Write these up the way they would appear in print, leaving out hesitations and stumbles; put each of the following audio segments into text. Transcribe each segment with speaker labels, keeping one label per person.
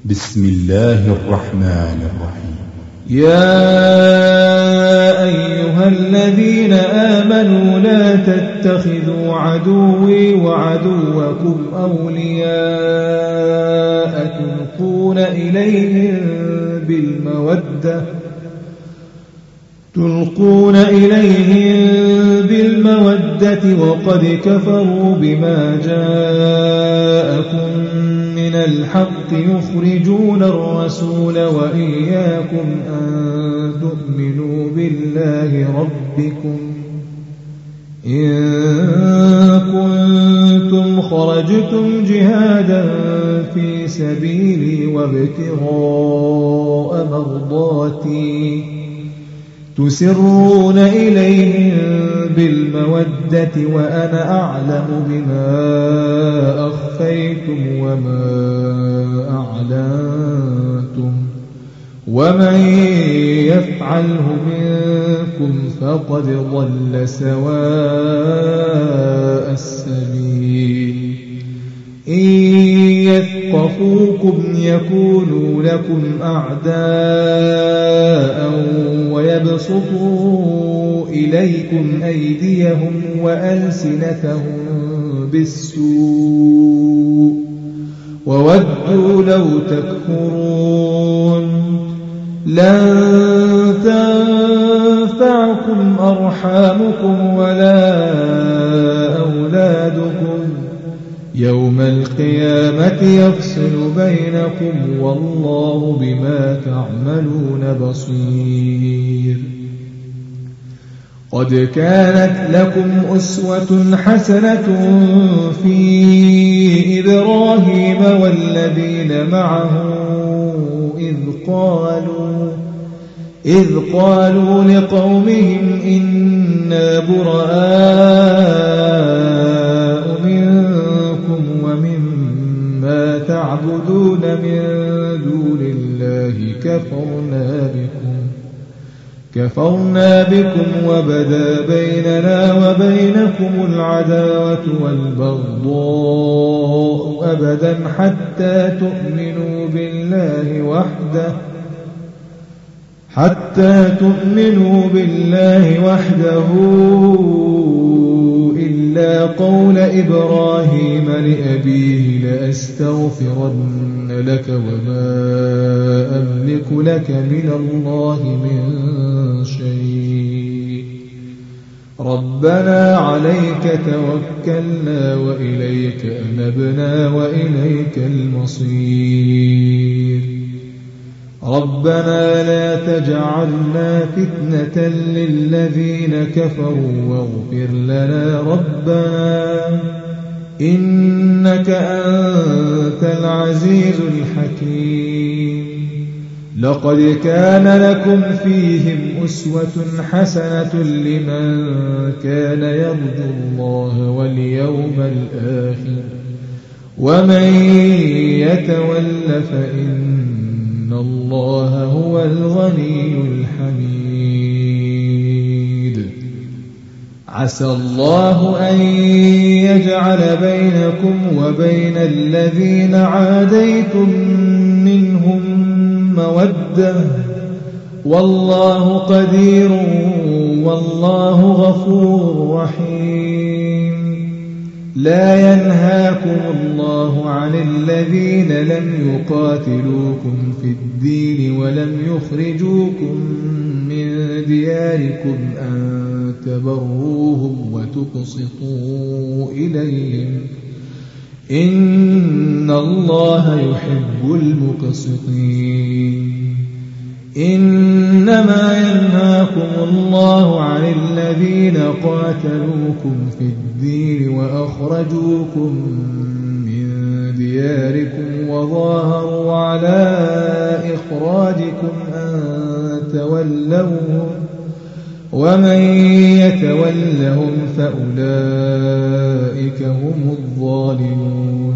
Speaker 1: بسم الله الرحمن الرحيم.
Speaker 2: يا أيها الذين آمنوا لا تتخذوا عدوي وعدوكم أولياء تلقون إليهم بالمودة وقد كفروا بما جاءكم من الحق يخرجون الرسول وإياكم أن تؤمنوا بالله ربكم إن كنتم خرجتم جهادا في سبيلي وابتغاء مرضاتي تسرون إليهم بالمودة وأنا أعلم بما أخفيتم وما أعلنتم ومن يفعله منكم فقد ضل سواء السبيل إن يثقفوكم يكونوا لكم أعداء ويبسطوا إليكم أيديهم وألسنتهم بالسوء وودوا لو تكفرون لن تنفعكم أرحامكم ولا أولادكم يوم القيامة يفصل بينكم والله بما تعملون بصير. قد كانت لكم أسوة حسنة في إبراهيم والذين معه إذ قالوا لقومهم إنا براء منكم ومما تعبدون من دون الله كفرنا بكم وبدا بيننا وبينكم العداوة والبغضاء أبدا حتى تؤمنوا بالله وحده إلا قول إبراهيم لأبيه لأستغفرن لك وما أملك لك من الله من شيء ربنا عليك توكلنا وإليك أنبنا وإليك المصير ربنا لا تجعلنا فتنة للذين كفروا واغفر لنا ربنا إنك أنت العزيز الحكيم. لقد كان لكم فيهم أسوة حسنة لمن كان يرجو الله واليوم الآخر ومن يتول فإن الله هو الغني الحميد. عسى الله أن يجعل بينكم وبين الذين عاديتم منهم مودة والله قدير والله غفور رحيم. لا ينهاكم الله عن الذين لم يقاتلوكم في الدين ولم يخرجوكم من دياركم أن تبروهم وتقسطوا إليهم إن الله يحب المقسطين. إنما ينهاكم الله عن الذين قاتلوكم في الدين وأخرجوكم من دياركم وظاهروا على إخراجكم أن تولوهم ومن يتولهم فأولئك هم الظالمون.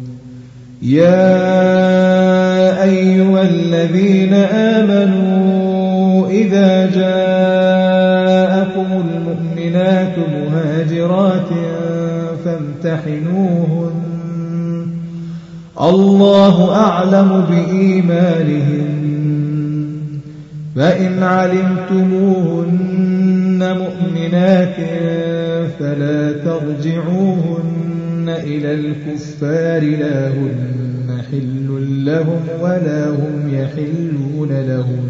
Speaker 2: يا أيها الذين آمنوا إذا جاءكم المؤمنات مهاجرات فامتحنوهن الله أعلم بإيمانهم فإن علمتموهن مؤمنات فلا ترجعوهن إلى الكفار لا هن حل لهم ولا هم يحلون لهم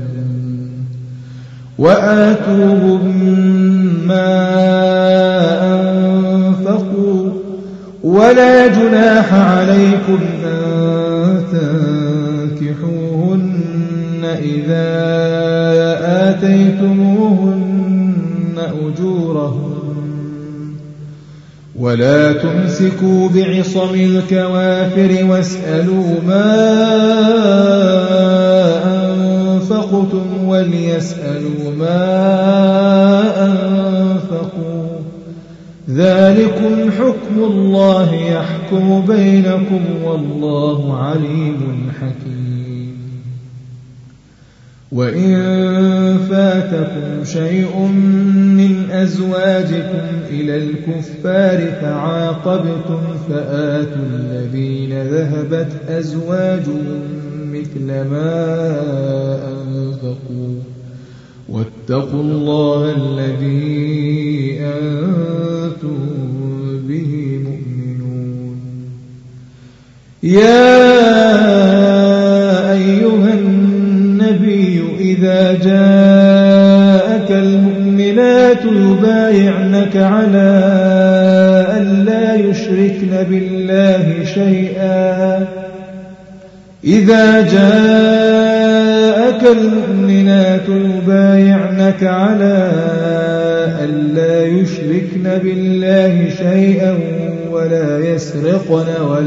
Speaker 2: وآتوهم ما أنفقوا ولا جناح عليكم أن تنكحوهن إذا آتيتموهن أجورهن ولا تمسكوا بعصم الكوافر واسألوا ما أنفقتم وليسألوا ما أنفقوا ذلكم حكم الله يحكم بينكم والله عليم حكيم وإن فاتكم شيء من أزواجكم إلى الكفار فعاقبتم فآتوا الذين ذهبت أزواجهم مثل ما أنفقوا واتقوا الله الذي أنتم به مؤمنون يا أيها النبي إذا جاءك المؤمنات يبايعنك على ألا يشركن بالله شيئا إذا جاءك المؤمنات يبايعنك على ألا يشركن بالله شيئا ولا يسرقن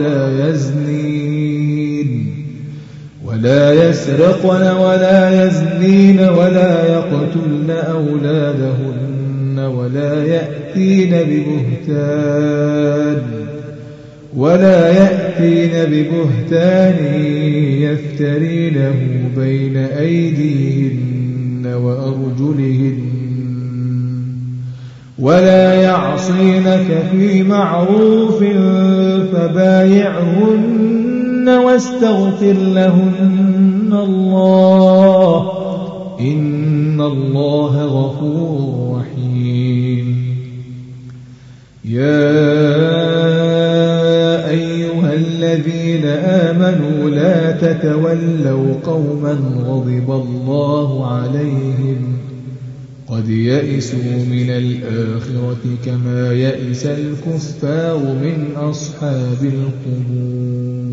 Speaker 2: ولا يزنين ولا يقتلن أولادهن ولا يأتين ببهتان يفترينه بين أيديهن وأرجلهن ولا يعصينك في معروف فبايعهن واستغفر لهن الله إن الله غفور رحيم يا أيها الذين آمنوا لا تتولوا قوما غضب الله عليهم قد يئسوا من الآخرة كما يئس الكفار من أصحاب القبور